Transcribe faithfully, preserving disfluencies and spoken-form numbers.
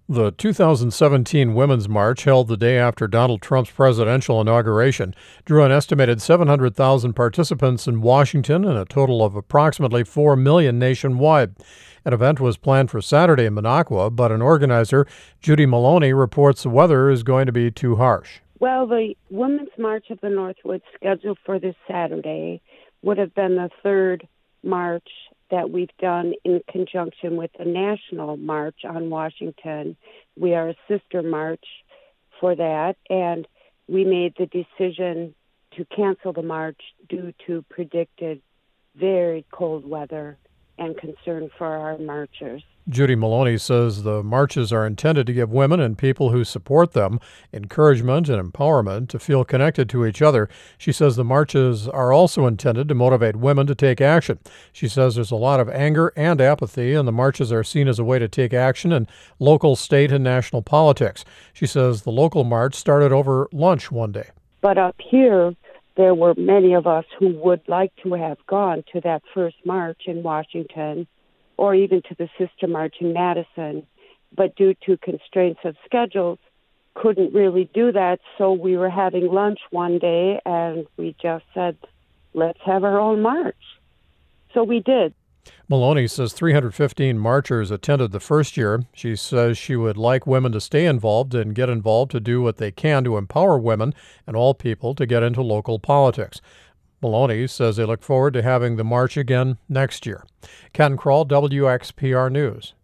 The two thousand seventeen Women's March, held the day after Donald Trump's presidential inauguration, drew an estimated seven hundred thousand participants in Washington and a total of approximately four million nationwide. An event was planned for Saturday in Minocqua, but an organizer, Judy Maloney, reports the weather is going to be too harsh. Well, the Women's March of the Northwoods scheduled for this Saturday would have been the third march that we've done in conjunction with the National March on Washington. We are a sister march for that, and we made the decision to cancel the march due to predicted very cold weather and concern for our marchers. Judy Maloney says the marches are intended to give women and people who support them encouragement and empowerment to feel connected to each other. She says the marches are also intended to motivate women to take action. She says there's a lot of anger and apathy, and the marches are seen as a way to take action in local, state, and national politics. She says the local march started over lunch one day. But up here, there were many of us who would like to have gone to that first march in Washington, or even to the sister march in Madison, but due to constraints of schedules, couldn't really do that. So we were having lunch one day, and we just said, let's have our own march. So we did. Maloney says three hundred fifteen marchers attended the first year. She says she would like women to stay involved and get involved to do what they can to empower women and all people to get into local politics. Maloney says they look forward to having the march again next year. Ken Kroll, W X P R News.